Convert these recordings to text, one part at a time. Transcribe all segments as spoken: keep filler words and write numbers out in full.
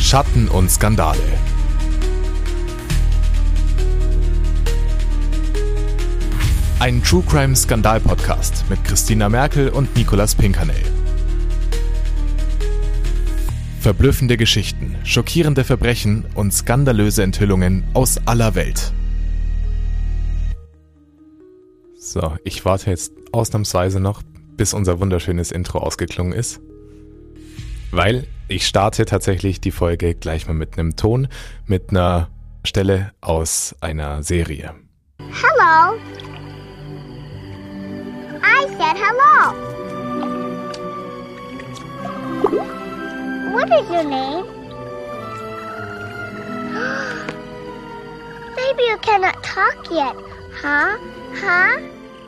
Schatten und Skandale. Ein True Crime Skandal Podcast mit Christina Merkel und Nicolas Pinkernell. Verblüffende Geschichten, schockierende Verbrechen und skandalöse Enthüllungen aus aller Welt. So, ich warte jetzt ausnahmsweise noch, bis unser wunderschönes Intro ausgeklungen ist. Weil ich starte tatsächlich die Folge gleich mal mit einem Ton, mit einer Stelle aus einer Serie. Hello. I said hello. What is your name? Maybe you cannot talk yet, huh? Huh?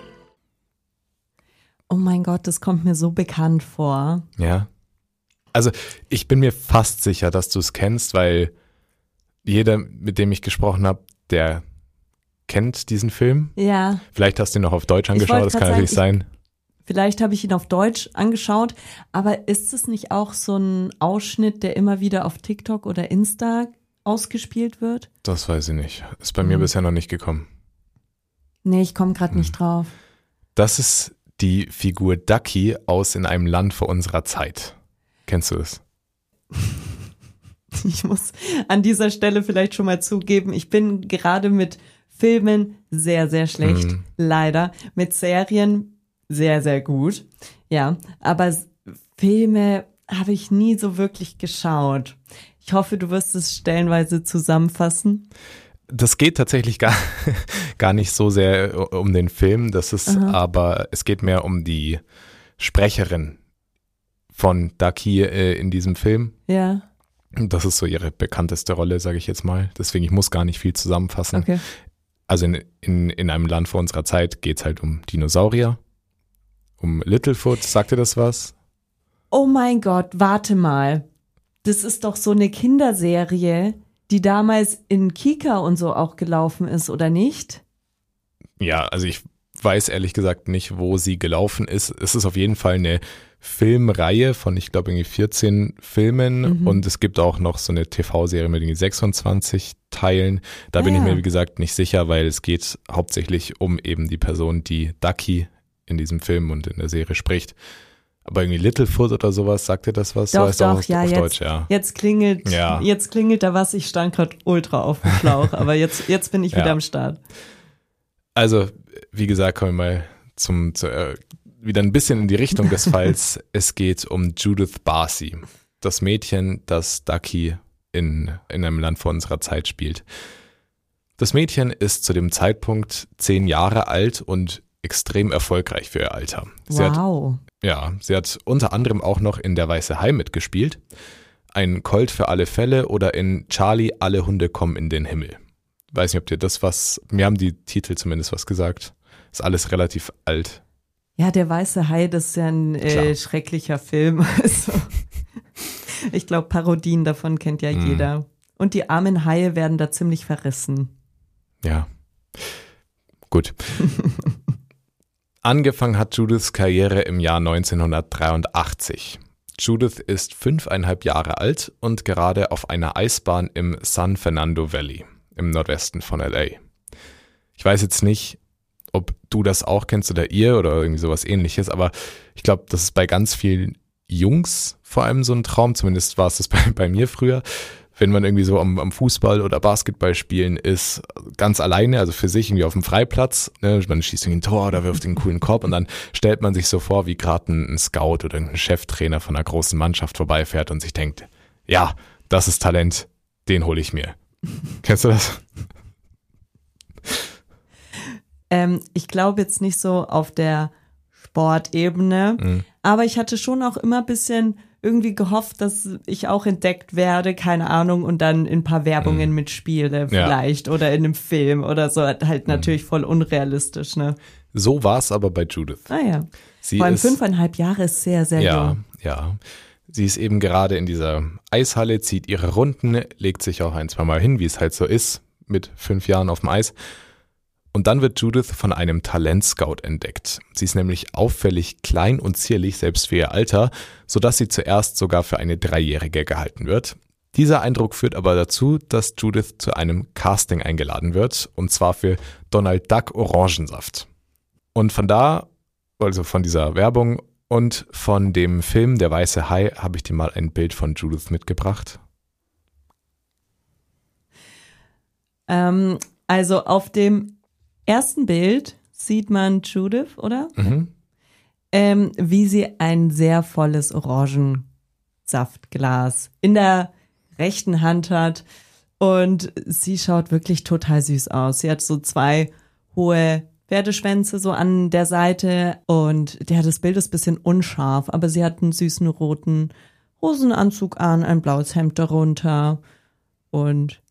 Oh mein Gott, das kommt mir so bekannt vor. Ja. Also ich bin mir fast sicher, dass du es kennst, weil jeder, mit dem ich gesprochen habe, der kennt diesen Film. Ja. Vielleicht hast du ihn noch auf Deutsch angeschaut, das kann sagen, natürlich sein. Ich, vielleicht habe ich ihn auf Deutsch angeschaut, aber ist es nicht auch so ein Ausschnitt, der immer wieder auf TikTok oder Insta ausgespielt wird? Das weiß ich nicht. Ist bei hm. mir bisher noch nicht gekommen. Nee, ich komme gerade hm. nicht drauf. Das ist die Figur Ducky aus In einem Land vor unserer Zeit. Kennst du es? Ich muss an dieser Stelle vielleicht schon mal zugeben, ich bin gerade mit Filmen sehr, sehr schlecht, mhm. leider. Mit Serien sehr, sehr gut. Ja, aber Filme habe ich nie so wirklich geschaut. Ich hoffe, du wirst es stellenweise zusammenfassen. Das geht tatsächlich gar, gar nicht so sehr um den Film, das ist Aha. aber, es geht mehr um die Sprecherin von Ducky äh, in diesem Film. Ja. Das ist so ihre bekannteste Rolle, sage ich jetzt mal. Deswegen, ich muss gar nicht viel zusammenfassen. Okay. Also in, in, in einem Land vor unserer Zeit geht es halt um Dinosaurier, um Littlefoot. Sagt dir das was? Oh mein Gott, warte mal. Das ist doch so eine Kinderserie, die damals in Kika und so auch gelaufen ist, oder nicht? Ja, also ich weiß ehrlich gesagt nicht, wo sie gelaufen ist. Es ist auf jeden Fall eine Filmreihe von, ich glaube, irgendwie vierzehn Filmen mhm. und es gibt auch noch so eine T V-Serie mit irgendwie sechsundzwanzig Teilen. Da ah, bin ich mir, wie gesagt, nicht sicher, weil es geht hauptsächlich um eben die Person, die Ducky in diesem Film und in der Serie spricht. Aber irgendwie Littlefoot oder sowas, sagt ihr das was? Doch, so heißt doch, auch ja, auf jetzt, Deutsch, ja. Jetzt klingelt, ja. jetzt klingelt da was, ich stand gerade ultra auf dem Schlauch, aber jetzt, jetzt bin ich wieder ja. am Start. Also, wie gesagt, kommen wir mal zum, zu, äh, wieder ein bisschen in die Richtung des Falls. Es geht um Judith Barcy, das Mädchen, das Ducky in, in einem Land vor unserer Zeit spielt. Das Mädchen ist zu dem Zeitpunkt zehn Jahre alt und extrem erfolgreich für ihr Alter. Sie wow. Hat, ja, sie hat unter anderem auch noch in Der Weiße Hai mitgespielt, ein Colt für alle Fälle oder in Charlie, alle Hunde kommen in den Himmel. Weiß nicht, ob dir das was, mir haben die Titel zumindest was gesagt. Ist alles relativ alt. Ja, Der Weiße Hai, das ist ja ein äh, schrecklicher Film. Also, ich glaube, Parodien davon kennt ja mm. jeder. Und die armen Haie werden da ziemlich verrissen. Ja, gut. Angefangen hat Judiths Karriere im Jahr neunzehnhundertdreiundachtzig. Judith ist fünfeinhalb Jahre alt und gerade auf einer Eisbahn im San Fernando Valley im Nordwesten von L A. Ich weiß jetzt nicht, ob du das auch kennst oder ihr oder irgendwie sowas ähnliches, aber ich glaube, das ist bei ganz vielen Jungs vor allem so ein Traum, zumindest war es das bei, bei mir früher, wenn man irgendwie so am, am Fußball- oder Basketball spielen ist, ganz alleine, also für sich irgendwie auf dem Freiplatz, ne, man schießt irgendwie ein Tor oder wirft einen coolen Korb und dann stellt man sich so vor, wie gerade ein, ein Scout oder ein Cheftrainer von einer großen Mannschaft vorbeifährt und sich denkt, ja, das ist Talent, den hole ich mir. Kennst du das? Ähm, ich glaube jetzt nicht so auf der Sportebene, mhm. aber ich hatte schon auch immer ein bisschen irgendwie gehofft, dass ich auch entdeckt werde, keine Ahnung, und dann in ein paar Werbungen mhm. mitspiele vielleicht ja. oder in einem Film oder so, halt natürlich mhm. voll unrealistisch, ne? So war es aber bei Judith. Ah ja, Sie vor allem ist, fünfeinhalb Jahre ist sehr, sehr ja, jung. Ja, ja. Sie ist eben gerade in dieser Eishalle, zieht ihre Runden, legt sich auch ein, zwei Mal hin, wie es halt so ist, mit fünf Jahren auf dem Eis. Und dann wird Judith von einem Talentscout entdeckt. Sie ist nämlich auffällig klein und zierlich, selbst für ihr Alter, sodass sie zuerst sogar für eine Dreijährige gehalten wird. Dieser Eindruck führt aber dazu, dass Judith zu einem Casting eingeladen wird, und zwar für Donald Duck Orangensaft. Und von da, also von dieser Werbung und von dem Film Der weiße Hai, habe ich dir mal ein Bild von Judith mitgebracht. Ähm, also auf dem ersten Bild sieht man Judith, oder? Mhm. Ähm, wie sie ein sehr volles Orangensaftglas in der rechten Hand hat und sie schaut wirklich total süß aus. Sie hat so zwei hohe Pferdeschwänze so an der Seite und ja, das Bild ist ein bisschen unscharf, aber sie hat einen süßen roten Hosenanzug an, ein blaues Hemd darunter und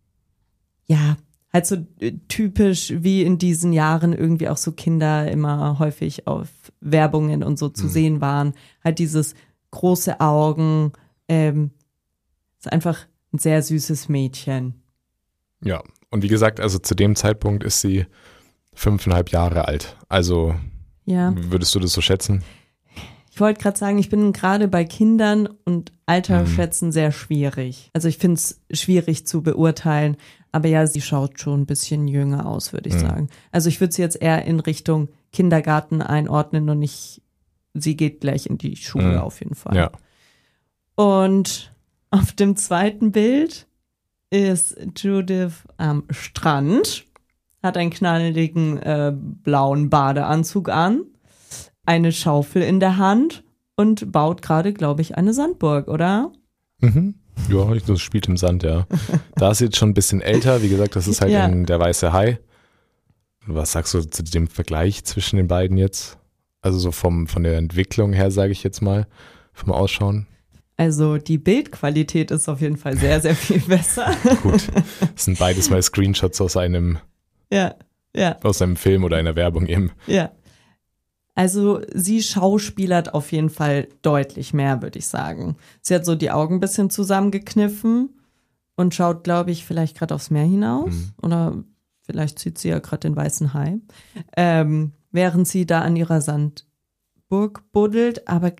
ja, halt so typisch wie in diesen Jahren irgendwie auch so Kinder immer häufig auf Werbungen und so zu mhm. sehen waren. Halt dieses große Augen, ähm, ist einfach ein sehr süßes Mädchen. Ja, und wie gesagt, also zu dem Zeitpunkt ist sie fünfeinhalb Jahre alt. Also ja. Würdest du das so schätzen? Ich wollte gerade sagen, ich bin gerade bei Kindern und Alter mhm. schätzen sehr schwierig. Also ich finde es schwierig zu beurteilen, aber ja, sie schaut schon ein bisschen jünger aus, würde ich mhm. sagen. Also ich würde sie jetzt eher in Richtung Kindergarten einordnen und nicht, sie geht gleich in die Schule mhm. auf jeden Fall. Ja. Und auf dem zweiten Bild ist Judith am Strand, hat einen knalligen äh, blauen Badeanzug an, eine Schaufel in der Hand und baut gerade, glaube ich, eine Sandburg, oder? Mhm. Ja, das spielt im Sand, ja. Da ist sie jetzt schon ein bisschen älter, wie gesagt, das ist halt ja. in Der weiße Hai. Was sagst du zu dem Vergleich zwischen den beiden jetzt? Also so vom von der Entwicklung her, sage ich jetzt mal, vom Ausschauen. Also die Bildqualität ist auf jeden Fall sehr, sehr viel besser. Gut, das sind beides mal Screenshots aus einem, ja, ja. aus einem Film oder einer Werbung eben. Ja, also sie schauspielert auf jeden Fall deutlich mehr, würde ich sagen. Sie hat so die Augen ein bisschen zusammengekniffen und schaut, glaube ich, vielleicht gerade aufs Meer hinaus. Mhm. Oder vielleicht sieht sie ja gerade den weißen Hai. Ähm, während sie da an ihrer Sandburg buddelt, aber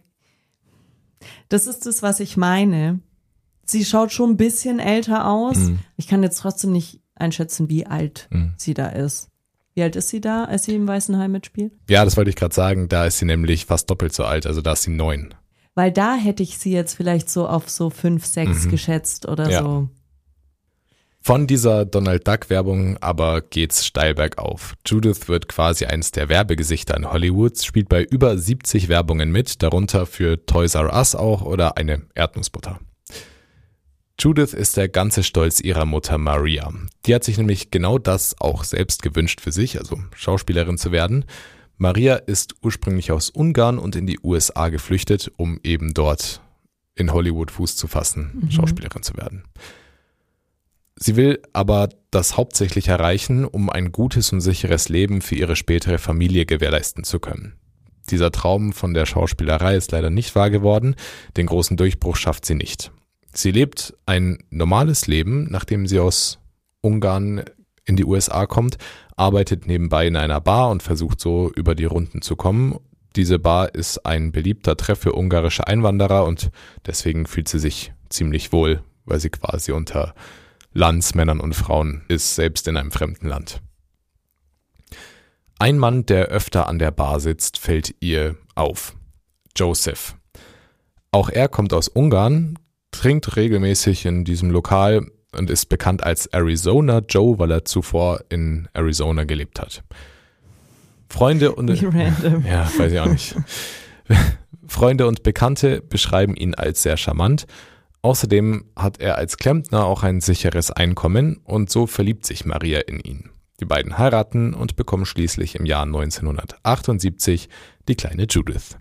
das ist das, was ich meine. Sie schaut schon ein bisschen älter aus. Mhm. Ich kann jetzt trotzdem nicht einschätzen, wie alt mhm. sie da ist. Wie alt ist sie da, als sie im Weißen Hai mitspielt? Ja, das wollte ich gerade sagen. Da ist sie nämlich fast doppelt so alt. Also da ist sie neun. Weil da hätte ich sie jetzt vielleicht so auf so fünf, sechs mhm. geschätzt oder ja. so. Von dieser Donald Duck Werbung aber geht's steil bergauf. Judith wird quasi eins der Werbegesichter in Hollywood, spielt bei über siebzig Werbungen mit, darunter für Toys R Us auch oder eine Erdnussbutter. Judith ist der ganze Stolz ihrer Mutter Maria. Die hat sich nämlich genau das auch selbst gewünscht für sich, also Schauspielerin zu werden. Maria ist ursprünglich aus Ungarn und in die U S A geflüchtet, um eben dort in Hollywood Fuß zu fassen, mhm. Schauspielerin zu werden. Sie will aber das hauptsächlich erreichen, um ein gutes und sicheres Leben für ihre spätere Familie gewährleisten zu können. Dieser Traum von der Schauspielerei ist leider nicht wahr geworden, den großen Durchbruch schafft sie nicht. Sie lebt ein normales Leben, nachdem sie aus Ungarn in die U S A kommt, arbeitet nebenbei in einer Bar und versucht so über die Runden zu kommen. Diese Bar ist ein beliebter Treff für ungarische Einwanderer und deswegen fühlt sie sich ziemlich wohl, weil sie quasi unter Landsmännern und Frauen ist, selbst in einem fremden Land. Ein Mann, der öfter an der Bar sitzt, fällt ihr auf. Joseph. Auch er kommt aus Ungarn, trinkt regelmäßig in diesem Lokal und ist bekannt als Arizona Joe, weil er zuvor in Arizona gelebt hat. Freunde und Random. Ja, weiß ich auch nicht. Freunde und Bekannte beschreiben ihn als sehr charmant. Außerdem hat er als Klempner auch ein sicheres Einkommen und so verliebt sich Maria in ihn. Die beiden heiraten und bekommen schließlich im Jahr neunzehnhundertachtundsiebzig die kleine Judith.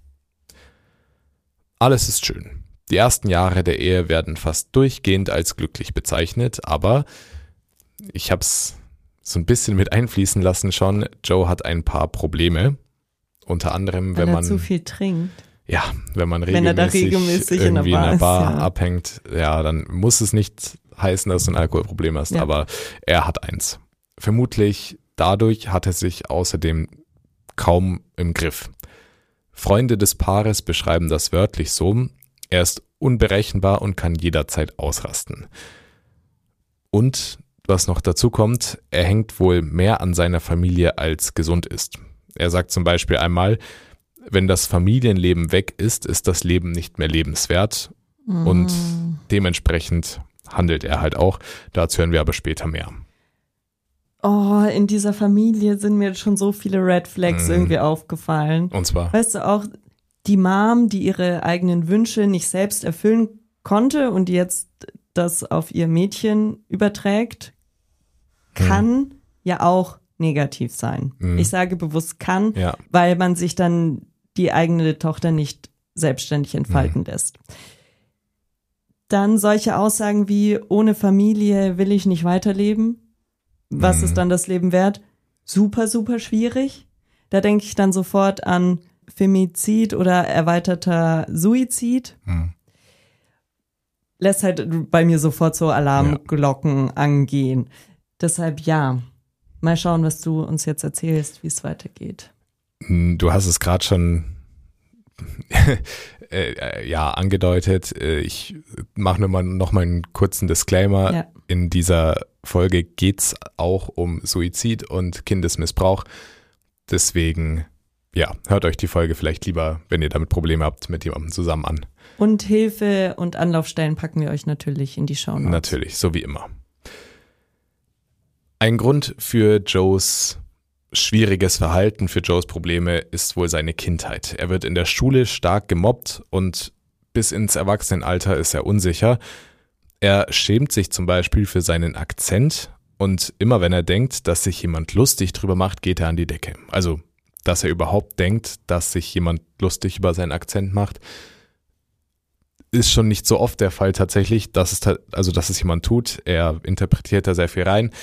Alles ist schön. Die ersten Jahre der Ehe werden fast durchgehend als glücklich bezeichnet, aber ich habe es so ein bisschen mit einfließen lassen schon. Joe hat ein paar Probleme, unter anderem, wenn Weil er man zu viel trinkt. Ja, wenn man wenn regelmäßig, regelmäßig irgendwie in der Bar, in der Bar ist, ja. abhängt, ja, dann muss es nicht heißen, dass du ein Alkoholproblem hast, ja. aber er hat eins. Vermutlich dadurch hat er sich außerdem kaum im Griff. Freunde des Paares beschreiben das wörtlich so: Er ist unberechenbar und kann jederzeit ausrasten. Und was noch dazu kommt, er hängt wohl mehr an seiner Familie als gesund ist. Er sagt zum Beispiel einmal, wenn das Familienleben weg ist, ist das Leben nicht mehr lebenswert. Mm. Und dementsprechend handelt er halt auch. Dazu hören wir aber später mehr. Oh, in dieser Familie sind mir schon so viele Red Flags mm. irgendwie aufgefallen. Und zwar? Weißt du auch, die Mom, die ihre eigenen Wünsche nicht selbst erfüllen konnte und die jetzt das auf ihr Mädchen überträgt, kann mm. ja auch negativ sein. Mm. Ich sage bewusst kann, ja. weil man sich dann die eigene Tochter nicht selbstständig entfalten mm. lässt. Dann solche Aussagen wie, ohne Familie will ich nicht weiterleben. Was mm. ist dann das Leben wert? Super, super schwierig. Da denke ich dann sofort an Femizid oder erweiterter Suizid. Mm. Lässt halt bei mir sofort so Alarmglocken ja. angehen. Deshalb ja, mal schauen, was du uns jetzt erzählst, wie es weitergeht. Du hast es gerade schon äh, ja angedeutet. Ich mache nur mal noch mal einen kurzen Disclaimer. Ja. In dieser Folge geht's auch um Suizid und Kindesmissbrauch. Deswegen, ja, hört euch die Folge vielleicht lieber, wenn ihr damit Probleme habt, mit jemandem zusammen an. Und Hilfe und Anlaufstellen packen wir euch natürlich in die Shownotes. Natürlich, so wie immer. Ein Grund für Joes schwieriges Verhalten, für Joes Probleme ist wohl seine Kindheit. Er wird in der Schule stark gemobbt und bis ins Erwachsenenalter ist er unsicher. Er schämt sich zum Beispiel für seinen Akzent und immer wenn er denkt, dass sich jemand lustig drüber macht, geht er an die Decke. Also, dass er überhaupt denkt, dass sich jemand lustig über seinen Akzent macht, ist schon nicht so oft der Fall tatsächlich, dass es, also dass es jemand tut. Er interpretiert da sehr viel rein.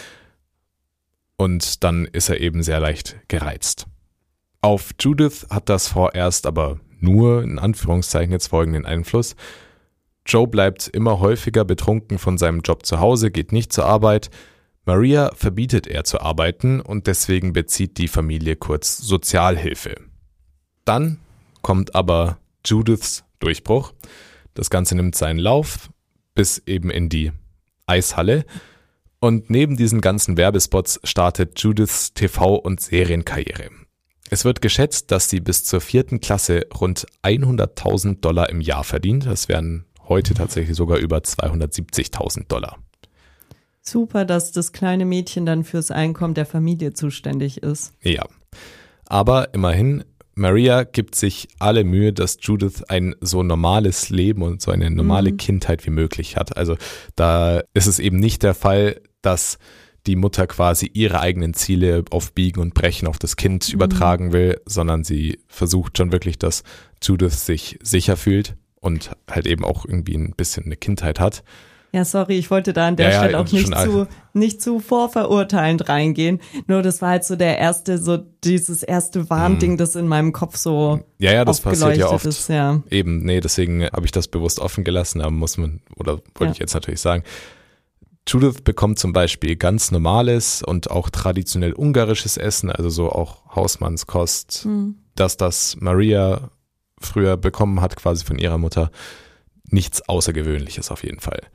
Und dann ist er eben sehr leicht gereizt. Auf Judith hat das vorerst aber nur, in Anführungszeichen jetzt folgenden Einfluss. Joe bleibt immer häufiger betrunken von seinem Job zu Hause, geht nicht zur Arbeit. Maria verbietet er zu arbeiten und deswegen bezieht die Familie kurz Sozialhilfe. Dann kommt aber Judiths Durchbruch. Das Ganze nimmt seinen Lauf bis eben in die Eishalle. Und neben diesen ganzen Werbespots startet Judiths T V- und Serienkarriere. Es wird geschätzt, dass sie bis zur vierten Klasse rund hunderttausend Dollar im Jahr verdient. Das wären heute tatsächlich sogar über zweihundertsiebzigtausend Dollar. Super, dass das kleine Mädchen dann fürs Einkommen der Familie zuständig ist. Ja, aber immerhin, Maria gibt sich alle Mühe, dass Judith ein so normales Leben und so eine normale mhm. Kindheit wie möglich hat. Also da ist es eben nicht der Fall, dass die Mutter quasi ihre eigenen Ziele auf Biegen und Brechen auf das Kind mhm. übertragen will, sondern sie versucht schon wirklich, dass Judith sich sicher fühlt und halt eben auch irgendwie ein bisschen eine Kindheit hat. Ja, sorry, ich wollte da an der ja, Stelle ja, auch nicht zu, nicht zu vorverurteilend reingehen. Nur das war halt so der erste, so dieses erste Warnding, mhm. das in meinem Kopf so Ja, ja, das passiert ja oft. Ist, ja. Eben, nee, deswegen habe ich das bewusst offen gelassen, aber muss man, oder wollte ja. ich jetzt natürlich sagen. Judith bekommt zum Beispiel ganz normales und auch traditionell ungarisches Essen, also so auch Hausmannskost, mhm. dass das Maria früher bekommen hat, quasi von ihrer Mutter. Nichts Außergewöhnliches auf jeden Fall.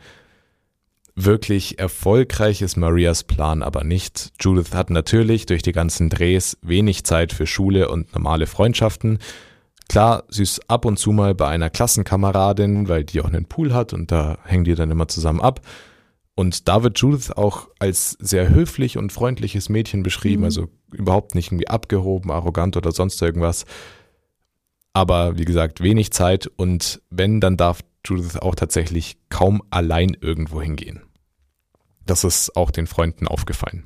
Wirklich erfolgreich ist Marias Plan aber nicht. Judith hat natürlich durch die ganzen Drehs wenig Zeit für Schule und normale Freundschaften. Klar, sie ist ab und zu mal bei einer Klassenkameradin, weil die auch einen Pool hat und da hängen die dann immer zusammen ab. Und da wird Judith auch als sehr höflich und freundliches Mädchen beschrieben, mhm. also überhaupt nicht irgendwie abgehoben, arrogant oder sonst irgendwas. Aber wie gesagt, wenig Zeit und wenn, dann darf Judith auch tatsächlich kaum allein irgendwo hingehen. Das ist auch den Freunden aufgefallen.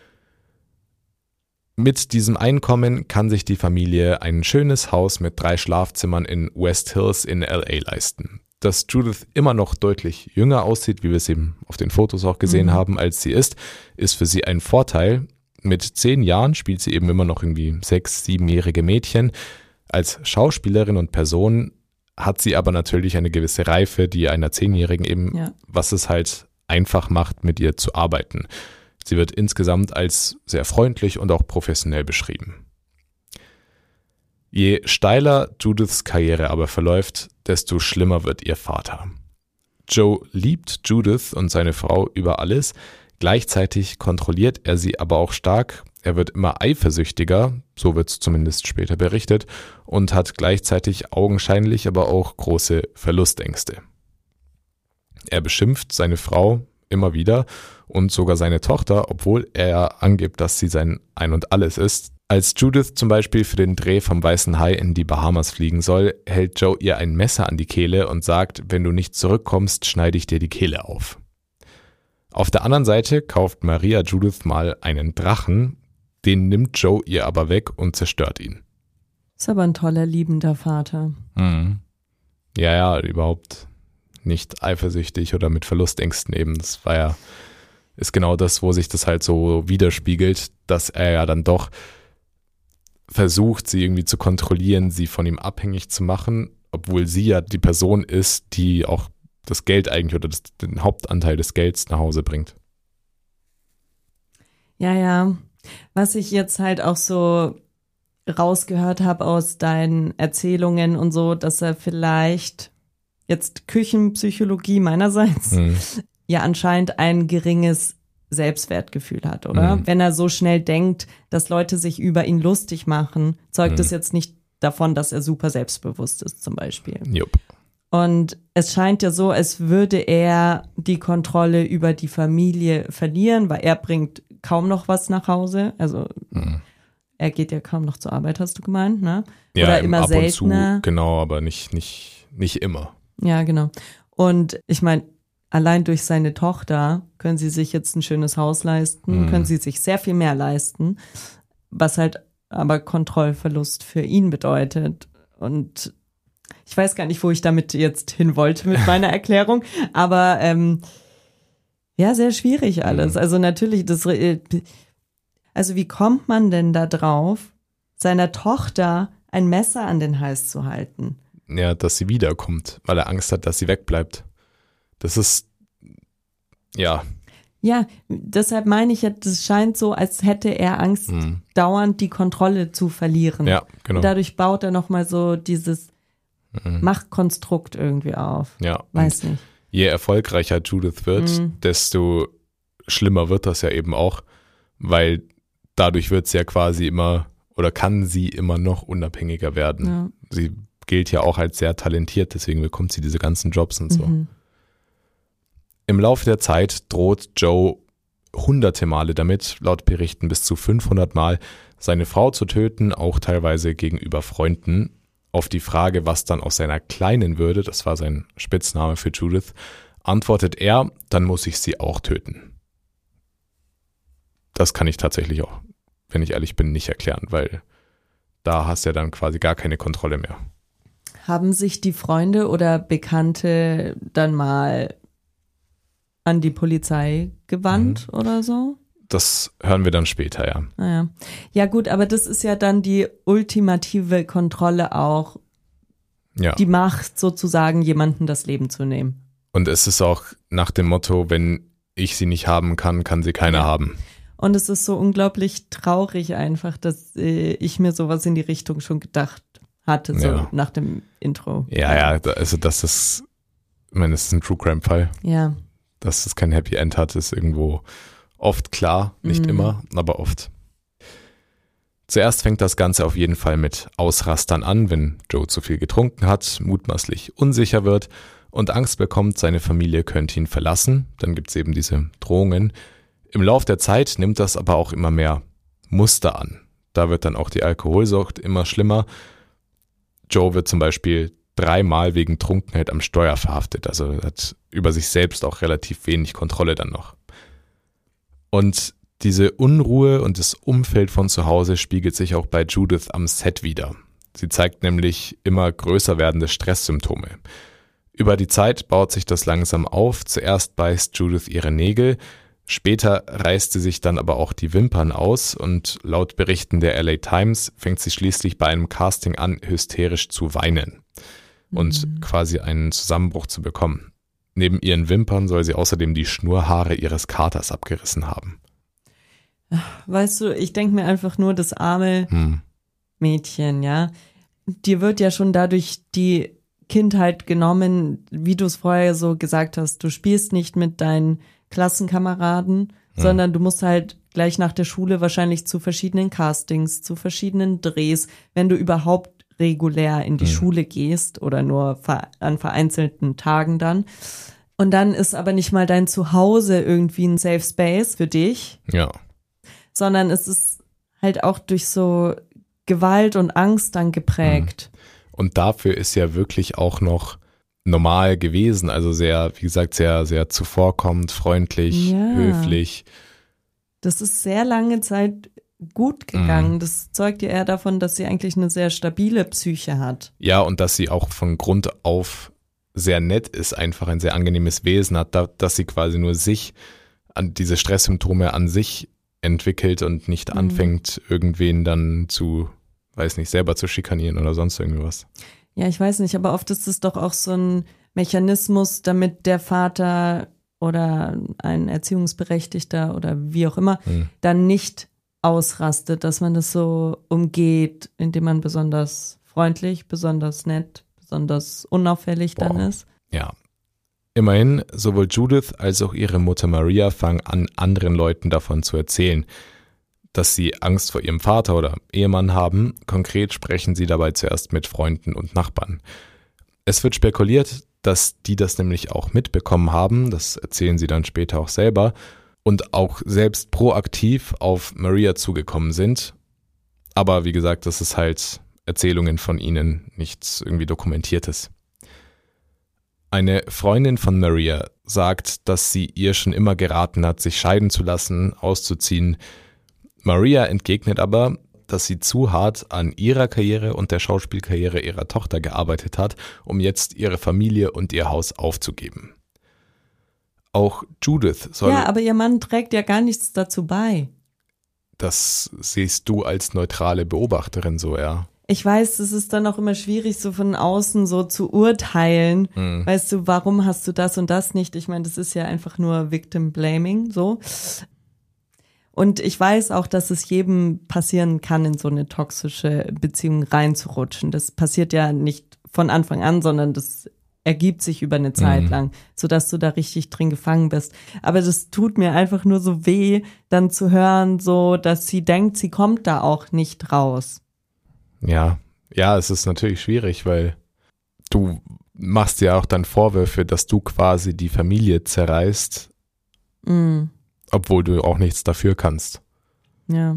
Mit diesem Einkommen kann sich die Familie ein schönes Haus mit drei Schlafzimmern in West Hills in L A leisten. Dass Judith immer noch deutlich jünger aussieht, wie wir es eben auf den Fotos auch gesehen mhm. haben, als sie ist, ist für sie ein Vorteil. Mit zehn Jahren spielt sie eben immer noch irgendwie sechs-, siebenjährige Mädchen. Als Schauspielerin und Person hat sie aber natürlich eine gewisse Reife, die einer Zehnjährigen eben, ja. was es halt einfach macht, mit ihr zu arbeiten. Sie wird insgesamt als sehr freundlich und auch professionell beschrieben. Je steiler Judiths Karriere aber verläuft, desto schlimmer wird ihr Vater. Joe liebt Judith und seine Frau über alles, gleichzeitig kontrolliert er sie aber auch stark, er wird immer eifersüchtiger, so wird es zumindest später berichtet, und hat gleichzeitig augenscheinlich aber auch große Verlustängste. Er beschimpft seine Frau immer wieder und sogar seine Tochter, obwohl er angibt, dass sie sein Ein und Alles ist. Als Judith zum Beispiel für den Dreh vom Weißen Hai in die Bahamas fliegen soll, hält Joe ihr ein Messer an die Kehle und sagt, wenn du nicht zurückkommst, schneide ich dir die Kehle auf. Auf der anderen Seite kauft Maria Judith mal einen Drachen, den nimmt Joe ihr aber weg und zerstört ihn. Ist aber ein toller, liebender Vater. Mhm. Ja, ja, überhaupt nicht eifersüchtig oder mit Verlustängsten eben. Das war ja, ist genau das, wo sich das halt so widerspiegelt, dass er ja dann doch versucht, sie irgendwie zu kontrollieren, sie von ihm abhängig zu machen, obwohl sie ja die Person ist, die auch das Geld eigentlich oder das, den Hauptanteil des Gelds nach Hause bringt. Ja, ja. Was ich jetzt halt auch so rausgehört habe aus deinen Erzählungen und so, dass er vielleicht jetzt Küchenpsychologie meinerseits mhm. ja anscheinend ein geringes Selbstwertgefühl hat, oder? Mhm. Wenn er so schnell denkt, dass Leute sich über ihn lustig machen, zeugt es mhm. jetzt nicht davon, dass er super selbstbewusst ist zum Beispiel. Jupp. Und es scheint ja so, als würde er die Kontrolle über die Familie verlieren, weil er bringt kaum noch was nach Hause. Also mhm. er geht ja kaum noch zur Arbeit, hast du gemeint, ne? Ja, oder immer ab seltener. Und zu, genau, aber nicht, nicht, nicht immer. Ja, genau. Und ich meine, allein durch seine Tochter können sie sich jetzt ein schönes Haus leisten, mhm. können sie sich sehr viel mehr leisten, was halt aber Kontrollverlust für ihn bedeutet. Und ich weiß gar nicht, wo ich damit jetzt hin wollte mit meiner Erklärung, aber ähm, ja, sehr schwierig alles. Also natürlich, das, also wie kommt man denn da drauf, seiner Tochter ein Messer an den Hals zu halten? Ja, dass sie wiederkommt, weil er Angst hat, dass sie wegbleibt. Das ist, ja. Ja, deshalb meine ich ja, das scheint so, als hätte er Angst, mhm. dauernd die Kontrolle zu verlieren. Ja, genau. Und dadurch baut er nochmal so dieses mhm. Machtkonstrukt irgendwie auf. Ja. Weiß nicht. Je erfolgreicher Judith wird, mhm. desto schlimmer wird das ja eben auch, weil dadurch wird sie ja quasi immer, oder kann sie immer noch unabhängiger werden. Ja. Sie gilt ja auch als sehr talentiert, deswegen bekommt sie diese ganzen Jobs und so. Mhm. Im Laufe der Zeit droht Joe hunderte Male damit, laut Berichten bis zu fünfhundert Mal, seine Frau zu töten, auch teilweise gegenüber Freunden. Auf die Frage, was dann aus seiner Kleinen würde, das war sein Spitzname für Judith, antwortet er, dann muss ich sie auch töten. Das kann ich tatsächlich auch, wenn ich ehrlich bin, nicht erklären, weil da hast du ja dann quasi gar keine Kontrolle mehr. Haben sich die Freunde oder Bekannte dann mal an die Polizei gewandt mhm. oder so? Das hören wir dann später, ja. Ah, ja. Ja gut, aber das ist ja dann die ultimative Kontrolle auch, ja. die Macht sozusagen, jemandem das Leben zu nehmen. Und es ist auch nach dem Motto, wenn ich sie nicht haben kann, kann sie keiner ja. haben. Und es ist so unglaublich traurig einfach, dass äh, ich mir sowas in die Richtung schon gedacht hatte, so ja. nach dem Intro. Ja, ja, also das ist, ich meine, das ist ein True-Crime-Fall. Ja. Dass es kein Happy End hat, ist irgendwo oft klar, nicht mhm. immer, aber oft. Zuerst fängt das Ganze auf jeden Fall mit Ausrastern an, wenn Joe zu viel getrunken hat, mutmaßlich unsicher wird und Angst bekommt, seine Familie könnte ihn verlassen. Dann gibt es eben diese Drohungen. Im Lauf der Zeit nimmt das aber auch immer mehr Muster an. Da wird dann auch die Alkoholsucht immer schlimmer. Joe wird zum Beispiel dreimal wegen Trunkenheit am Steuer verhaftet. Also hat über sich selbst auch relativ wenig Kontrolle dann noch. Und diese Unruhe und das Umfeld von zu Hause spiegelt sich auch bei Judith am Set wider. Sie zeigt nämlich immer größer werdende Stresssymptome. Über die Zeit baut sich das langsam auf. Zuerst beißt Judith ihre Nägel, später reißt sie sich dann aber auch die Wimpern aus und laut Berichten der L A Times fängt sie schließlich bei einem Casting an, hysterisch zu weinen und mhm. quasi einen Zusammenbruch zu bekommen. Neben ihren Wimpern soll sie außerdem die Schnurrhaare ihres Katers abgerissen haben. Weißt du, ich denke mir einfach nur, das arme hm. Mädchen, ja. dir wird ja schon dadurch die Kindheit genommen, wie du es vorher so gesagt hast. Du spielst nicht mit deinen Klassenkameraden, hm. sondern du musst halt gleich nach der Schule wahrscheinlich zu verschiedenen Castings, zu verschiedenen Drehs, wenn du überhaupt regulär in die hm. Schule gehst oder nur an vereinzelten Tagen dann. Und dann ist aber nicht mal dein Zuhause irgendwie ein Safe Space für dich. Ja. Sondern es ist halt auch durch so Gewalt und Angst dann geprägt. Und dafür ist ja wirklich auch noch normal gewesen, also sehr, wie gesagt, sehr, sehr zuvorkommend, freundlich, ja. höflich. Das ist sehr lange Zeit gut gegangen. Mhm. Das zeugt ja eher davon, dass sie eigentlich eine sehr stabile Psyche hat. Ja, und dass sie auch von Grund auf sehr nett ist, einfach ein sehr angenehmes Wesen hat, da, dass sie quasi nur sich an diese Stresssymptome an sich entwickelt und nicht mhm. anfängt, irgendwen dann zu, weiß nicht, selber zu schikanieren oder sonst irgendwas. Ja, ich weiß nicht, aber oft ist es doch auch so ein Mechanismus, damit der Vater oder ein Erziehungsberechtigter oder wie auch immer mhm. dann nicht ausrastet, dass man das so umgeht, indem man besonders freundlich, besonders nett, besonders unauffällig Boah. dann ist. Ja. Immerhin, sowohl Judith als auch ihre Mutter Maria fangen an, anderen Leuten davon zu erzählen, dass sie Angst vor ihrem Vater oder Ehemann haben. Konkret sprechen sie dabei zuerst mit Freunden und Nachbarn. Es wird spekuliert, dass die das nämlich auch mitbekommen haben, das erzählen sie dann später auch selber, und auch selbst proaktiv auf Maria zugekommen sind. Aber wie gesagt, das ist halt Erzählungen von ihnen, nichts irgendwie Dokumentiertes. Eine Freundin von Maria sagt, dass sie ihr schon immer geraten hat, sich scheiden zu lassen, auszuziehen. Maria entgegnet aber, dass sie zu hart an ihrer Karriere und der Schauspielkarriere ihrer Tochter gearbeitet hat, um jetzt ihre Familie und ihr Haus aufzugeben. Auch Judith soll... Ja, aber ihr Mann trägt ja gar nichts dazu bei. Das siehst du als neutrale Beobachterin so, ja. Ich weiß, es ist dann auch immer schwierig, so von außen so zu urteilen. Hm. Weißt du, warum hast du das und das nicht? Ich meine, das ist ja einfach nur Victim Blaming, so. Und ich weiß auch, dass es jedem passieren kann, in so eine toxische Beziehung reinzurutschen. Das passiert ja nicht von Anfang an, sondern das ergibt sich über eine Zeit mhm. lang, sodass du da richtig drin gefangen bist. Aber das tut mir einfach nur so weh, dann zu hören, so, dass sie denkt, sie kommt da auch nicht raus. Ja, ja, es ist natürlich schwierig, weil du machst ja auch dann Vorwürfe, dass du quasi die Familie zerreißt, mhm. obwohl du auch nichts dafür kannst. Ja.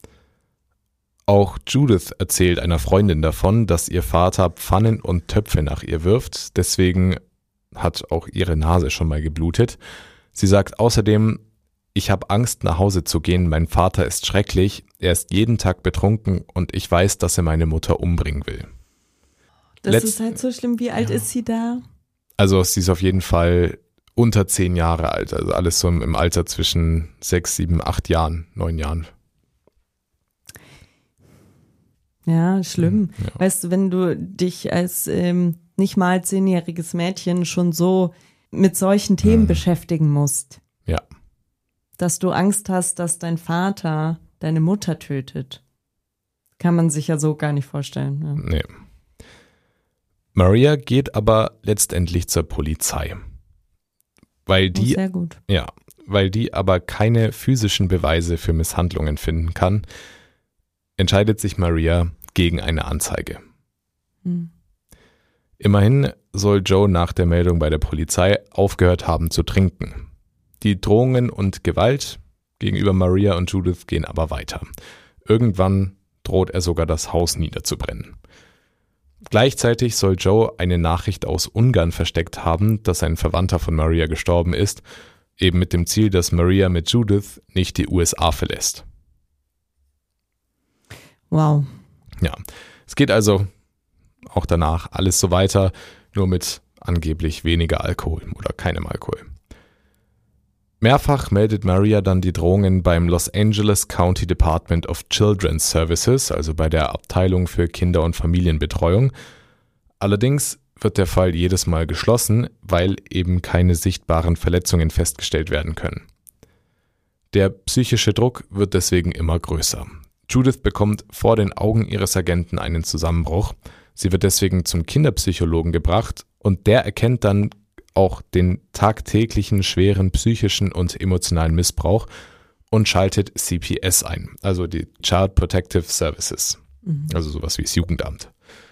Auch Judith erzählt einer Freundin davon, dass ihr Vater Pfannen und Töpfe nach ihr wirft. Deswegen hat auch ihre Nase schon mal geblutet. Sie sagt außerdem, ich habe Angst, nach Hause zu gehen. Mein Vater ist schrecklich. Er ist jeden Tag betrunken und ich weiß, dass er meine Mutter umbringen will. Das Letzt- ist halt so schlimm. Wie alt ja. ist sie da? Also sie ist auf jeden Fall unter zehn Jahre alt. Also alles so im Alter zwischen sechs, sieben, acht Jahren, neun Jahren. Ja, schlimm. Ja. Weißt du, wenn du dich als ähm, nicht mal zehnjähriges Mädchen schon so mit solchen Themen mhm. beschäftigen musst. Ja. Dass du Angst hast, dass dein Vater deine Mutter tötet. Kann man sich ja so gar nicht vorstellen. Ja. Nee. Maria geht aber letztendlich zur Polizei. Weil die, oh, sehr gut. Ja, weil die aber keine physischen Beweise für Misshandlungen finden kann, entscheidet sich Maria gegen eine Anzeige. Hm. Immerhin soll Joe nach der Meldung bei der Polizei aufgehört haben zu trinken. Die Drohungen und Gewalt gegenüber Maria und Judith gehen aber weiter. Irgendwann droht er sogar, das Haus niederzubrennen. Gleichzeitig soll Joe eine Nachricht aus Ungarn versteckt haben, dass ein Verwandter von Maria gestorben ist, eben mit dem Ziel, dass Maria mit Judith nicht die U S A verlässt. Wow. Ja, es geht also auch danach alles so weiter, nur mit angeblich weniger Alkohol oder keinem Alkohol. Mehrfach meldet Maria dann die Drohungen beim Los Angeles County Department of Children's Services, also bei der Abteilung für Kinder- und Familienbetreuung. Allerdings wird der Fall jedes Mal geschlossen, weil eben keine sichtbaren Verletzungen festgestellt werden können. Der psychische Druck wird deswegen immer größer. Judith bekommt vor den Augen ihres Agenten einen Zusammenbruch. Sie wird deswegen zum Kinderpsychologen gebracht und der erkennt dann auch den tagtäglichen schweren psychischen und emotionalen Missbrauch und schaltet C P S ein, also die Child Protective Services, mhm. also sowas wie das Jugendamt.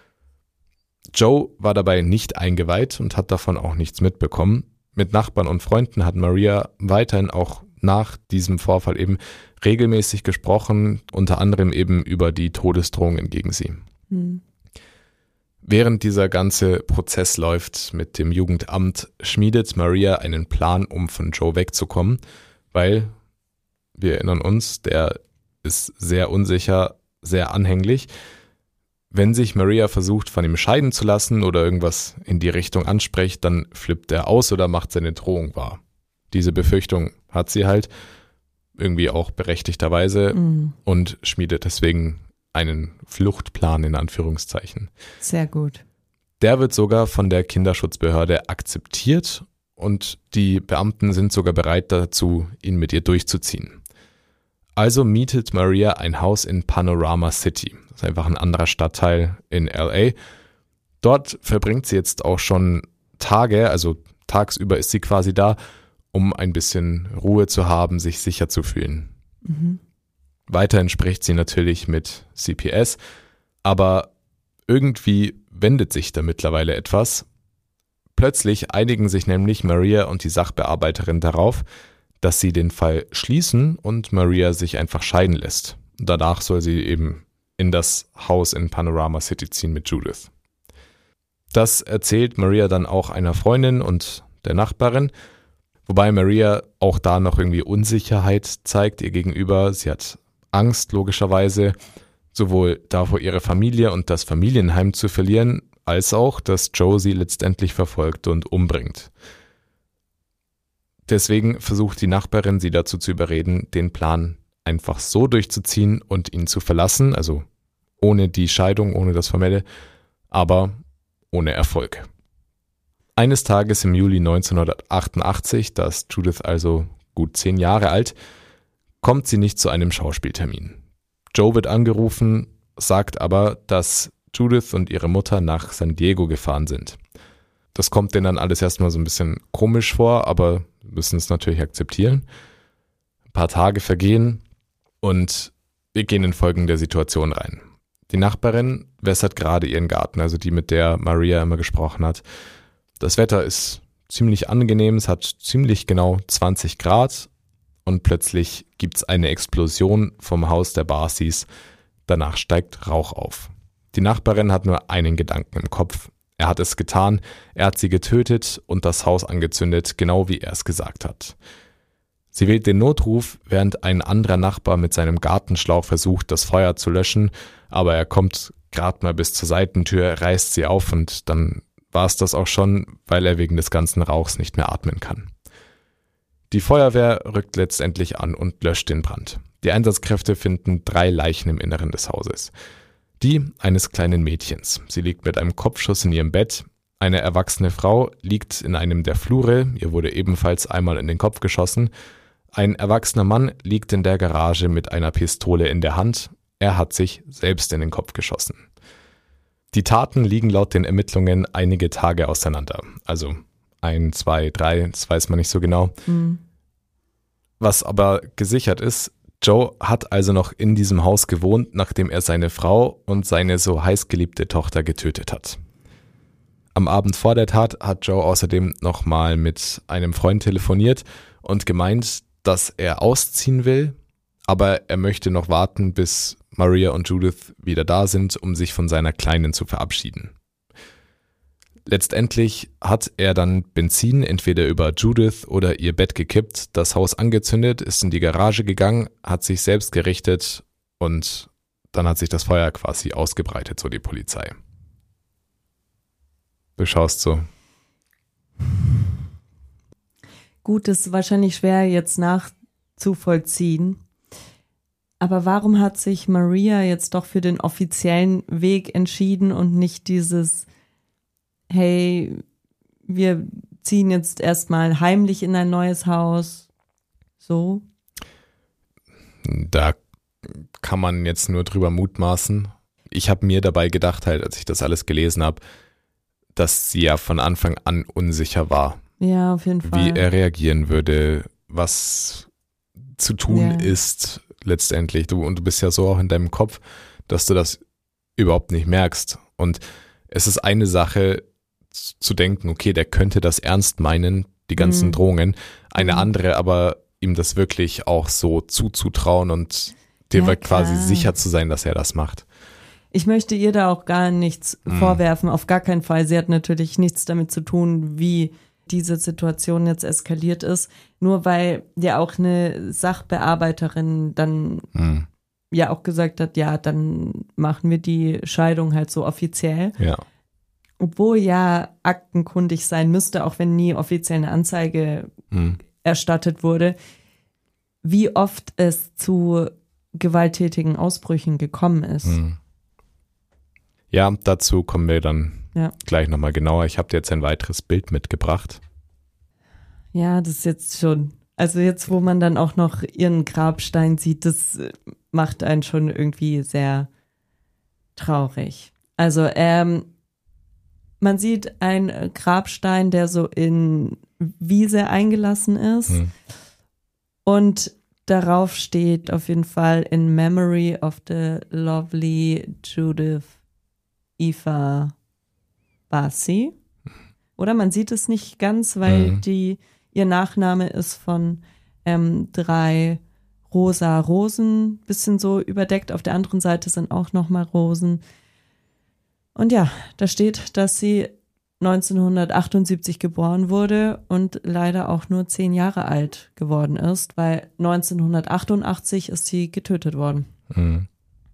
Joe war dabei nicht eingeweiht und hat davon auch nichts mitbekommen. Mit Nachbarn und Freunden hat Maria weiterhin auch nach diesem Vorfall eben regelmäßig gesprochen, unter anderem eben über die Todesdrohungen gegen sie. Mhm. Während dieser ganze Prozess läuft mit dem Jugendamt, schmiedet Maria einen Plan, um von Joe wegzukommen, weil, wir erinnern uns, der ist sehr unsicher, sehr anhänglich. Wenn sich Maria versucht, von ihm scheiden zu lassen oder irgendwas in die Richtung anspricht, dann flippt er aus oder macht seine Drohung wahr. Diese Befürchtung hat sie halt, irgendwie auch berechtigterweise, mhm. und schmiedet deswegen einen Fluchtplan in Anführungszeichen. Sehr gut. Der wird sogar von der Kinderschutzbehörde akzeptiert und die Beamten sind sogar bereit dazu, ihn mit ihr durchzuziehen. Also mietet Maria ein Haus in Panorama City. Das ist einfach ein anderer Stadtteil in L A. Dort verbringt sie jetzt auch schon Tage, also tagsüber ist sie quasi da, um ein bisschen Ruhe zu haben, sich sicher zu fühlen. Mhm. Weiterhin spricht sie natürlich mit C P S, aber irgendwie wendet sich da mittlerweile etwas. Plötzlich einigen sich nämlich Maria und die Sachbearbeiterin darauf, dass sie den Fall schließen und Maria sich einfach scheiden lässt. Danach soll sie eben in das Haus in Panorama City ziehen mit Judith. Das erzählt Maria dann auch einer Freundin und der Nachbarin, wobei Maria auch da noch irgendwie Unsicherheit zeigt ihr gegenüber. Sie hat Angst logischerweise, sowohl davor, ihre Familie und das Familienheim zu verlieren, als auch, dass Joe sie letztendlich verfolgt und umbringt. Deswegen versucht die Nachbarin, sie dazu zu überreden, den Plan einfach so durchzuziehen und ihn zu verlassen, also ohne die Scheidung, ohne das Formelle, aber ohne Erfolg. Eines Tages im Juli neunzehnhundertachtundachtzig, da ist Judith also gut zehn Jahre alt, kommt sie nicht zu einem Schauspieltermin. Joe wird angerufen, sagt aber, dass Judith und ihre Mutter nach San Diego gefahren sind. Das kommt denen dann alles erstmal so ein bisschen komisch vor, aber müssen es natürlich akzeptieren. Ein paar Tage vergehen und wir gehen in folgende Situation rein. Die Nachbarin wässert gerade ihren Garten, also die, mit der Maria immer gesprochen hat. Das Wetter ist ziemlich angenehm, es hat ziemlich genau zwanzig Grad und plötzlich gibt es eine Explosion vom Haus der Barseys. Danach steigt Rauch auf. Die Nachbarin hat nur einen Gedanken im Kopf. Er hat es getan, er hat sie getötet und das Haus angezündet, genau wie er es gesagt hat. Sie wählt den Notruf, während ein anderer Nachbar mit seinem Gartenschlauch versucht, das Feuer zu löschen, aber er kommt gerade mal bis zur Seitentür, reißt sie auf und dann war es das auch schon, weil er wegen des ganzen Rauchs nicht mehr atmen kann. Die Feuerwehr rückt letztendlich an und löscht den Brand. Die Einsatzkräfte finden drei Leichen im Inneren des Hauses. Die eines kleinen Mädchens. Sie liegt mit einem Kopfschuss in ihrem Bett. Eine erwachsene Frau liegt in einem der Flure. Ihr wurde ebenfalls einmal in den Kopf geschossen. Ein erwachsener Mann liegt in der Garage mit einer Pistole in der Hand. Er hat sich selbst in den Kopf geschossen. Die Taten liegen laut den Ermittlungen einige Tage auseinander. Also ein, zwei, drei, das weiß man nicht so genau. Mhm. Was aber gesichert ist, Joe hat also noch in diesem Haus gewohnt, nachdem er seine Frau und seine so heißgeliebte Tochter getötet hat. Am Abend vor der Tat hat Joe außerdem nochmal mit einem Freund telefoniert und gemeint, dass er ausziehen will, aber er möchte noch warten, bis Maria und Judith wieder da sind, um sich von seiner Kleinen zu verabschieden. Letztendlich hat er dann Benzin entweder über Judith oder ihr Bett gekippt, das Haus angezündet, ist in die Garage gegangen, hat sich selbst gerichtet und dann hat sich das Feuer quasi ausgebreitet, so die Polizei. Du schaust so. Gut, das ist wahrscheinlich schwer jetzt nachzuvollziehen. Aber warum hat sich Maria jetzt doch für den offiziellen Weg entschieden und nicht dieses, hey, wir ziehen jetzt erstmal heimlich in ein neues Haus, so? Da kann man jetzt nur drüber mutmaßen. Ich habe mir dabei gedacht, halt, als ich das alles gelesen habe, dass sie ja von Anfang an unsicher war. Ja, auf jeden Fall. Wie er reagieren würde, was zu tun Ja. ist letztendlich. Du, und du bist ja so auch in deinem Kopf, dass du das überhaupt nicht merkst. Und es ist eine Sache z- zu denken, okay, der könnte das ernst meinen, die ganzen Mhm. Drohungen. Eine Mhm. andere aber, ihm das wirklich auch so zuzutrauen und dir Ja, quasi klar. sicher zu sein, dass er das macht. Ich möchte ihr da auch gar nichts Mhm. vorwerfen, auf gar keinen Fall. Sie hat natürlich nichts damit zu tun, wie diese Situation jetzt eskaliert ist. Nur weil ja auch eine Sachbearbeiterin dann Mhm. ja auch gesagt hat, ja, dann machen wir die Scheidung halt so offiziell. Ja. Obwohl ja aktenkundig sein müsste, auch wenn nie offiziell eine Anzeige Mhm. erstattet wurde, wie oft es zu gewalttätigen Ausbrüchen gekommen ist. Mhm. Ja, dazu kommen wir dann Ja. gleich nochmal genauer. Ich habe dir jetzt ein weiteres Bild mitgebracht. Ja, das ist jetzt schon, also jetzt, wo man dann auch noch ihren Grabstein sieht, das äh, macht einen schon irgendwie sehr traurig. Also ähm, man sieht einen Grabstein, der so in Wiese eingelassen ist Mhm. und darauf steht auf jeden Fall in memory of the lovely Judith Eva Bassi. Oder man sieht es nicht ganz, weil Mhm. die ihr Nachname ist von ähm, drei rosa Rosen, bisschen so überdeckt. Auf der anderen Seite sind auch nochmal Rosen. Und ja, da steht, dass sie neunzehnhundertachtundsiebzig geboren wurde und leider auch nur zehn Jahre alt geworden ist, weil neunzehnhundertachtundachtzig ist sie getötet worden. Mhm.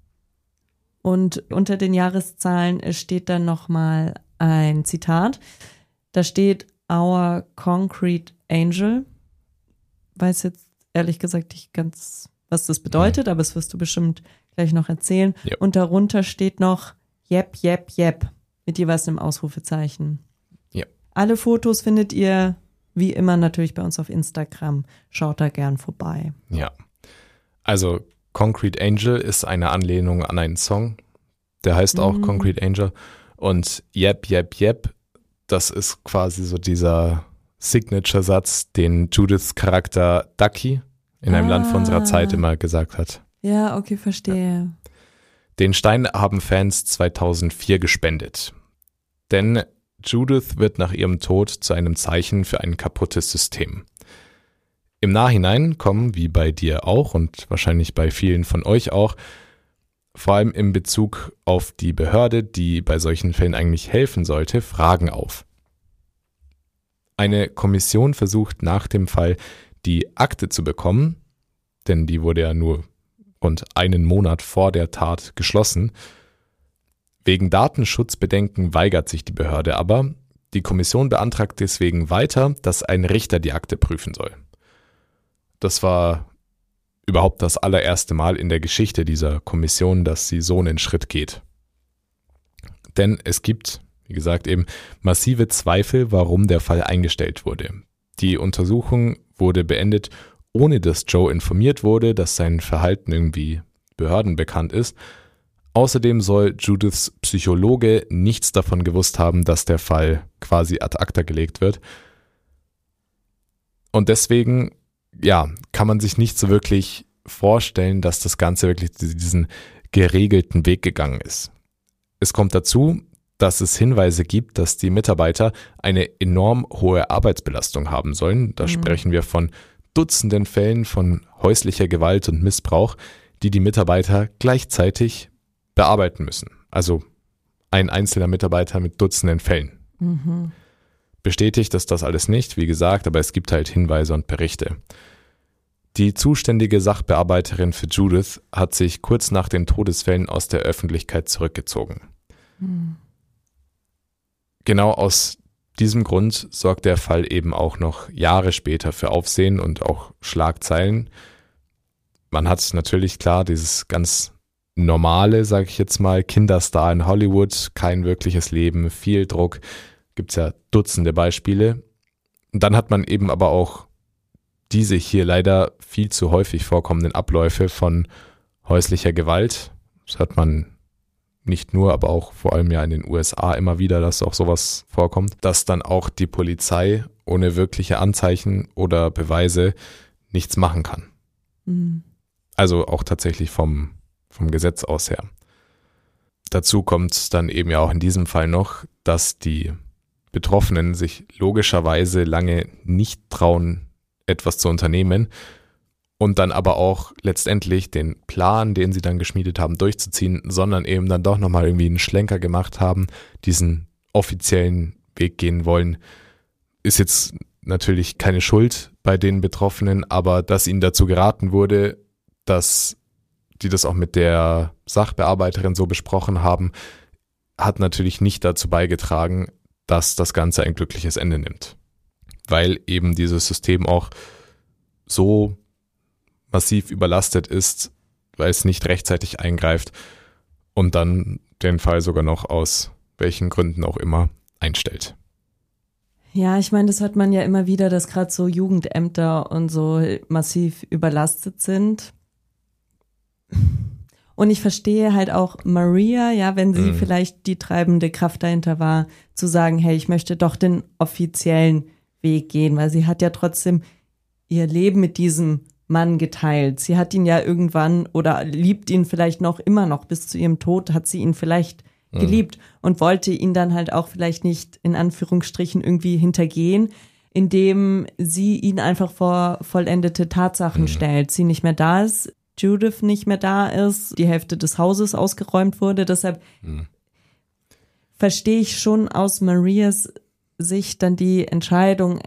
Und unter den Jahreszahlen steht dann nochmal ein Zitat. Da steht Our Concrete Angel. Weiß jetzt ehrlich gesagt nicht ganz, was das bedeutet, aber das wirst du bestimmt gleich noch erzählen. Ja. Und darunter steht noch Jep, Jep, Jep mit jeweils einem Ausrufezeichen. Ja. Alle Fotos findet ihr wie immer natürlich bei uns auf Instagram. Schaut da gern vorbei. Ja. Also Concrete Angel ist eine Anlehnung an einen Song. Der heißt auch Mhm. Concrete Angel. Und Yep, Yep, Yep, das ist quasi so dieser Signature-Satz, den Judiths Charakter Ducky in einem Ah. Land vor unserer Zeit immer gesagt hat. Ja, okay, verstehe. Den Stein haben Fans zweitausendvier gespendet. Denn Judith wird nach ihrem Tod zu einem Zeichen für ein kaputtes System. Im Nachhinein kommen, wie bei dir auch und wahrscheinlich bei vielen von euch auch, vor allem in Bezug auf die Behörde, die bei solchen Fällen eigentlich helfen sollte, Fragen auf. Eine Kommission versucht nach dem Fall die Akte zu bekommen, denn die wurde ja nur rund einen Monat vor der Tat geschlossen. Wegen Datenschutzbedenken weigert sich die Behörde aber. Die Kommission beantragt deswegen weiter, dass ein Richter die Akte prüfen soll. Das war überhaupt das allererste Mal in der Geschichte dieser Kommission, dass sie so einen Schritt geht. Denn es gibt, wie gesagt, eben massive Zweifel, warum der Fall eingestellt wurde. Die Untersuchung wurde beendet, ohne dass Joe informiert wurde, dass sein Verhalten irgendwie Behörden bekannt ist. Außerdem soll Judiths Psychologe nichts davon gewusst haben, dass der Fall quasi ad acta gelegt wird. Und deswegen, ja, kann man sich nicht so wirklich vorstellen, dass das Ganze wirklich diesen geregelten Weg gegangen ist. Es kommt dazu, dass es Hinweise gibt, dass die Mitarbeiter eine enorm hohe Arbeitsbelastung haben sollen. Da Mhm. sprechen wir von Dutzenden Fällen von häuslicher Gewalt und Missbrauch, die die Mitarbeiter gleichzeitig bearbeiten müssen. Also ein einzelner Mitarbeiter mit Dutzenden Fällen. Mhm. Bestätigt ist das alles nicht, wie gesagt, aber es gibt halt Hinweise und Berichte. Die zuständige Sachbearbeiterin für Judith hat sich kurz nach den Todesfällen aus der Öffentlichkeit zurückgezogen. Mhm. Genau aus diesem Grund sorgt der Fall eben auch noch Jahre später für Aufsehen und auch Schlagzeilen. Man hat natürlich klar dieses ganz normale, sage ich jetzt mal, Kinderstar in Hollywood, kein wirkliches Leben, viel Druck, gibt es ja Dutzende Beispiele. Und dann hat man eben aber auch diese hier leider viel zu häufig vorkommenden Abläufe von häuslicher Gewalt. Das hat man nicht nur, aber auch vor allem ja in den U S A immer wieder, dass auch sowas vorkommt, dass dann auch die Polizei ohne wirkliche Anzeichen oder Beweise nichts machen kann. Mhm. Also auch tatsächlich vom, vom Gesetz aus her. Dazu kommt dann eben ja auch in diesem Fall noch, dass die Betroffenen sich logischerweise lange nicht trauen, etwas zu unternehmen und dann aber auch letztendlich den Plan, den sie dann geschmiedet haben, durchzuziehen, sondern eben dann doch nochmal irgendwie einen Schlenker gemacht haben, diesen offiziellen Weg gehen wollen. Ist jetzt natürlich keine Schuld bei den Betroffenen, aber dass ihnen dazu geraten wurde, dass die das auch mit der Sachbearbeiterin so besprochen haben, hat natürlich nicht dazu beigetragen, dass das Ganze ein glückliches Ende nimmt. Weil eben dieses System auch so massiv überlastet ist, weil es nicht rechtzeitig eingreift und dann den Fall sogar noch aus welchen Gründen auch immer einstellt. Ja, ich meine, das hört man ja immer wieder, dass gerade so Jugendämter und so massiv überlastet sind. Und ich verstehe halt auch Maria, ja, wenn sie mhm. vielleicht die treibende Kraft dahinter war, zu sagen, hey, ich möchte doch den offiziellen Weg gehen, weil sie hat ja trotzdem ihr Leben mit diesem Mann geteilt. Sie hat ihn ja irgendwann oder liebt ihn vielleicht noch immer noch bis zu ihrem Tod, hat sie ihn vielleicht mhm. geliebt und wollte ihn dann halt auch vielleicht nicht in Anführungsstrichen irgendwie hintergehen, indem sie ihn einfach vor vollendete Tatsachen mhm. stellt. Sie nicht mehr da ist, Judith nicht mehr da ist, die Hälfte des Hauses ausgeräumt wurde. Deshalb mhm. verstehe ich schon aus Marias Sicht dann die Entscheidung.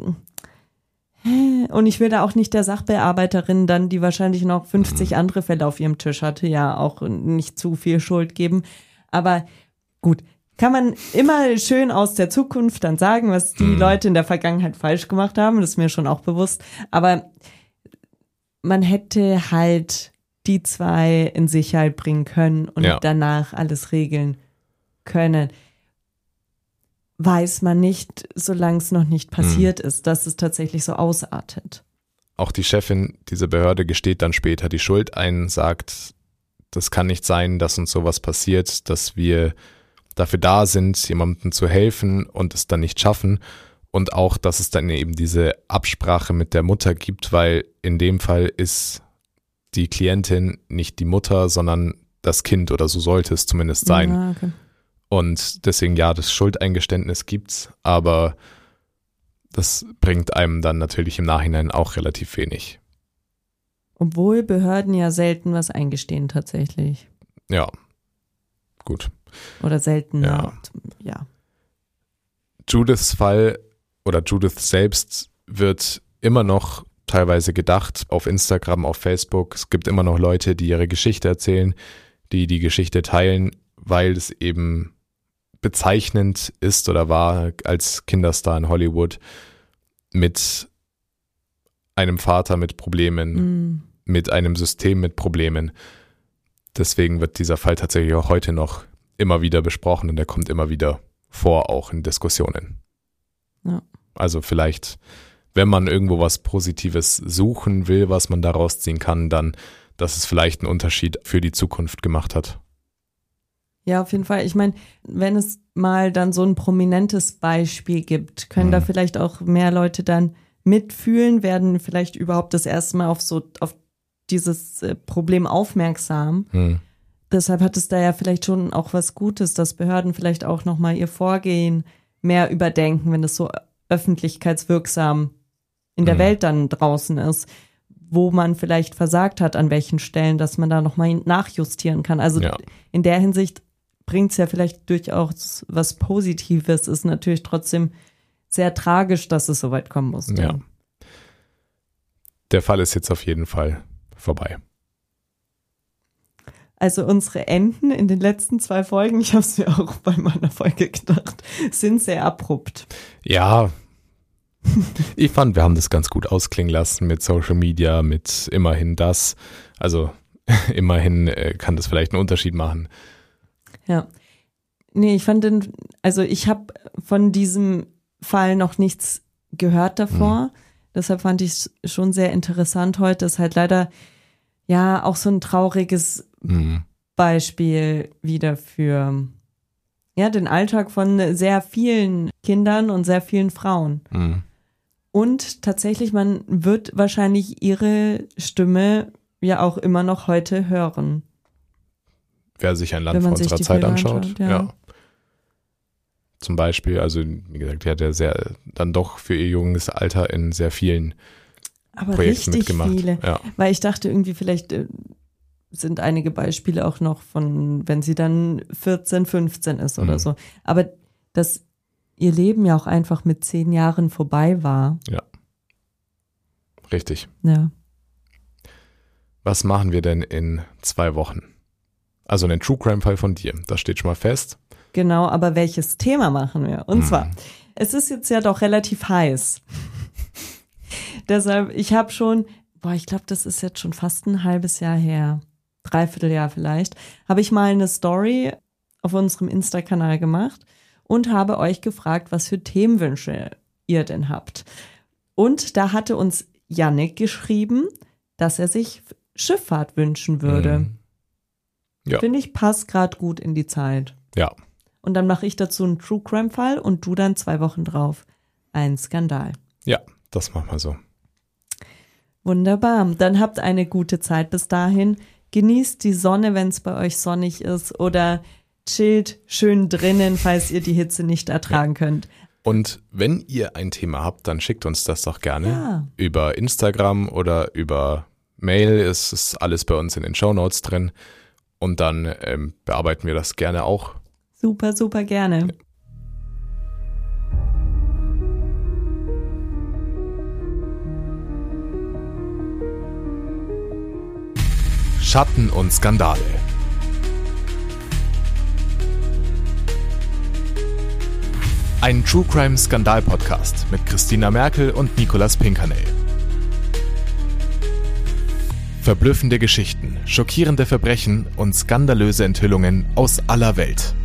Und ich will da auch nicht der Sachbearbeiterin dann, die wahrscheinlich noch fünfzig mhm. andere Fälle auf ihrem Tisch hatte, ja auch nicht zu viel Schuld geben. Aber gut, kann man immer schön aus der Zukunft dann sagen, was die mhm. Leute in der Vergangenheit falsch gemacht haben. Das ist mir schon auch bewusst. Aber man hätte halt die zwei in Sicherheit bringen können und ja. danach alles regeln können. Weiß man nicht, solange es noch nicht passiert mhm. ist, dass es tatsächlich so ausartet. Auch die Chefin dieser Behörde gesteht dann später die Schuld ein, sagt, das kann nicht sein, dass uns sowas passiert, dass wir dafür da sind, jemandem zu helfen und es dann nicht schaffen. Und auch, dass es dann eben diese Absprache mit der Mutter gibt, weil in dem Fall ist die Klientin nicht die Mutter, sondern das Kind oder so sollte es zumindest sein. Ja, okay. Und deswegen, ja, das Schuldeingeständnis gibt's, aber das bringt einem dann natürlich im Nachhinein auch relativ wenig. Obwohl Behörden ja selten was eingestehen tatsächlich. Ja, gut. Oder selten, ja. ja. Judiths Fall oder Judith selbst wird immer noch teilweise gedacht auf Instagram, auf Facebook. Es gibt immer noch Leute, die ihre Geschichte erzählen, die die Geschichte teilen, weil es eben bezeichnend ist oder war als Kinderstar in Hollywood mit einem Vater mit Problemen, mm. mit einem System mit Problemen. Deswegen wird dieser Fall tatsächlich auch heute noch immer wieder besprochen und der kommt immer wieder vor, auch in Diskussionen. Ja. Also vielleicht, wenn man irgendwo was Positives suchen will, was man daraus ziehen kann, dann, dass es vielleicht einen Unterschied für die Zukunft gemacht hat. Ja, auf jeden Fall. Ich meine, wenn es mal dann so ein prominentes Beispiel gibt, können mhm. da vielleicht auch mehr Leute dann mitfühlen, werden vielleicht überhaupt das erste Mal auf so auf dieses Problem aufmerksam. Mhm. Deshalb hat es da ja vielleicht schon auch was Gutes, dass Behörden vielleicht auch nochmal ihr Vorgehen mehr überdenken, wenn es so öffentlichkeitswirksam in der mhm. Welt dann draußen ist, wo man vielleicht versagt hat, an welchen Stellen, dass man da nochmal nachjustieren kann. Also ja. in der Hinsicht bringt es ja vielleicht durchaus was Positives, ist natürlich trotzdem sehr tragisch, dass es so weit kommen musste. Ja. Der Fall ist jetzt auf jeden Fall vorbei. Also unsere Enden in den letzten zwei Folgen, ich habe es mir auch bei meiner Folge gedacht, sind sehr abrupt. Ja, ich fand, wir haben das ganz gut ausklingen lassen mit Social Media, mit immerhin das. Also immerhin äh, kann das vielleicht einen Unterschied machen. Ja, nee, ich fand den, also ich habe von diesem Fall noch nichts gehört davor. Mhm. Deshalb fand ich es schon sehr interessant heute. Ist halt leider ja, auch so ein trauriges Mhm. Beispiel wieder für ja, den Alltag von sehr vielen Kindern und sehr vielen Frauen. Mhm. Und tatsächlich, man wird wahrscheinlich ihre Stimme ja auch immer noch heute hören. Wer sich ein Land Wenn vor man sich unserer die Zeit Bilder anschaut. anschaut, ja. ja. Zum Beispiel, also wie gesagt, die hat ja sehr, dann doch für ihr junges Alter in sehr vielen Aber Projekten richtig mitgemacht. viele. Ja. Weil ich dachte irgendwie, vielleicht äh, sind einige Beispiele auch noch von, wenn sie dann vierzehn, fünfzehn ist oder Mhm. so. Aber dass ihr Leben ja auch einfach mit zehn Jahren vorbei war. Richtig. Ja. Was machen wir denn in zwei Wochen? Also einen True Crime Fall von dir, das steht schon mal fest. Genau, aber welches Thema machen wir? Und Mhm. zwar, es ist jetzt ja doch relativ heiß. Deshalb, ich habe schon, boah, ich glaube, das ist jetzt schon fast ein halbes Jahr her, Dreivierteljahr vielleicht, habe ich mal eine Story auf unserem Insta-Kanal gemacht und habe euch gefragt, was für Themenwünsche ihr denn habt. Und da hatte uns Yannick geschrieben, dass er sich Schifffahrt wünschen würde. Mhm. Ja. Finde ich, passt gerade gut in die Zeit. Ja, Und dann mache ich dazu einen True Crime Fall und du dann zwei Wochen drauf ein Skandal. ja, das machen wir so. Wunderbar. Dann habt eine gute Zeit bis dahin. Genießt die Sonne, wenn es bei euch sonnig ist, oder chillt schön drinnen, falls ihr die Hitze nicht ertragen könnt. Und wenn ihr ein Thema habt, dann schickt uns das doch gerne Ja. über Instagram oder über Mail. Es ist alles bei uns in den Shownotes drin. Und dann ähm, bearbeiten wir das gerne auch. Super, super gerne. Schatten und Skandale. Ein True Crime Skandal Podcast mit Christina Merkel und Nicolas Pinkernell. Verblüffende Geschichten, schockierende Verbrechen und skandalöse Enthüllungen aus aller Welt.